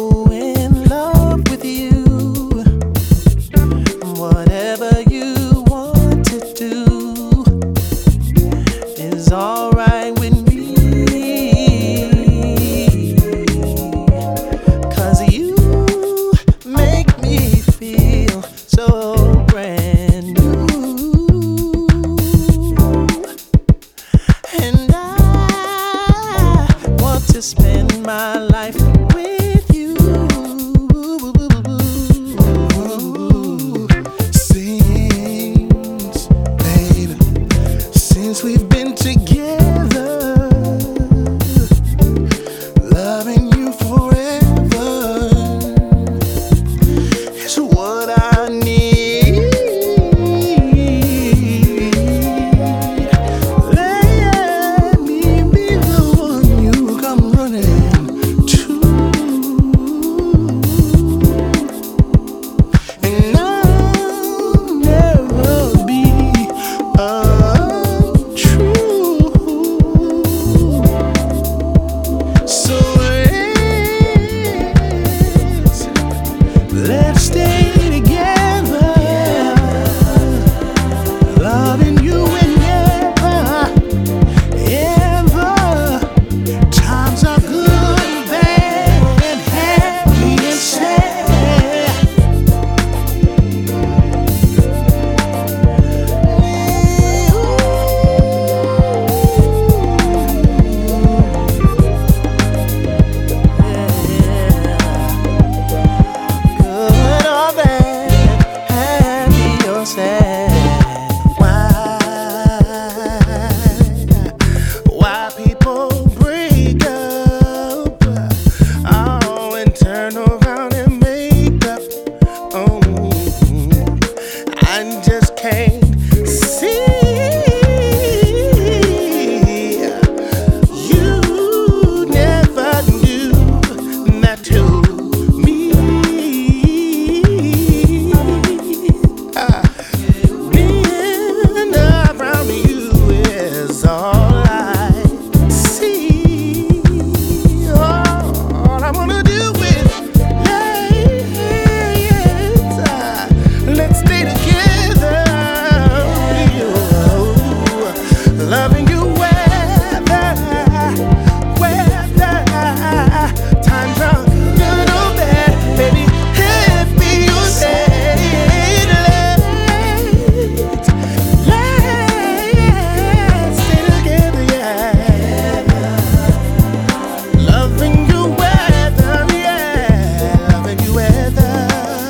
so in love with you. Whatever you want to do is alright with me. 'Cause you make me feel so brand new. And I want to spend my life with you. Since we've been together, loving you forever is what I need. Let me be the one you come running to, and I'll never be let's stay together, loving you whenever, ever. Times are good and bad, and happy and sad. Why people break up, oh, and turn around and make up. Oh, I just can't see you never do that to me. Being around you is all I see. All I wanna do is let's stay together. Loving you weather times are good or bad, baby. Happy or sad, let's stay together, yeah. Loving you weather, yeah. Loving you weather,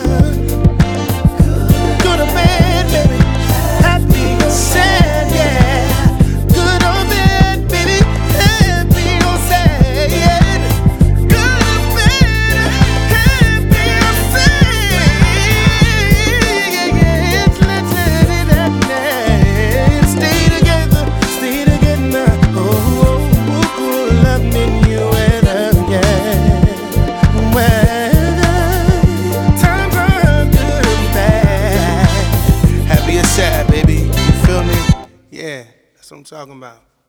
good or bad, baby. Happy or sad, yeah. Good or bad, baby. Happy or sad, yeah. Good or bad, happy or sad, yeah. Let's stay together, stay together. Oh, loving you weather, yeah. Weather, times are good and bad. Happy or sad, baby. You feel me? Yeah, that's what I'm talking about.